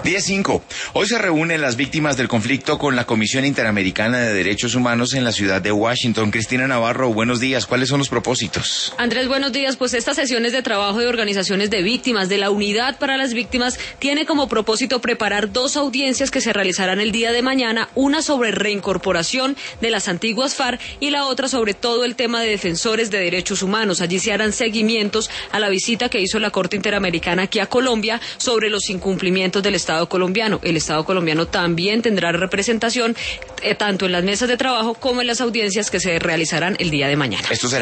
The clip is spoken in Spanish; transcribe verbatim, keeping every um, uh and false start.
diez cinco. Hoy se reúnen las víctimas del conflicto con la Comisión Interamericana de Derechos Humanos en la ciudad de Washington. Cristina Navarro, buenos días. ¿Cuáles son los propósitos? Andrés, buenos días. Pues estas sesiones de trabajo de organizaciones de víctimas de la Unidad para las Víctimas tiene como propósito preparar dos audiencias que se realizarán el día de mañana, una sobre reincorporación de las antiguas FARC y la otra sobre todo el tema de defensores de derechos humanos. Allí se harán seguimientos a la visita que hizo la Corte Interamericana aquí a Colombia sobre los incumplimientos del Estado colombiano. El Estado colombiano también tendrá representación eh, tanto en las mesas de trabajo como en las audiencias que se realizarán el día de mañana. Esto será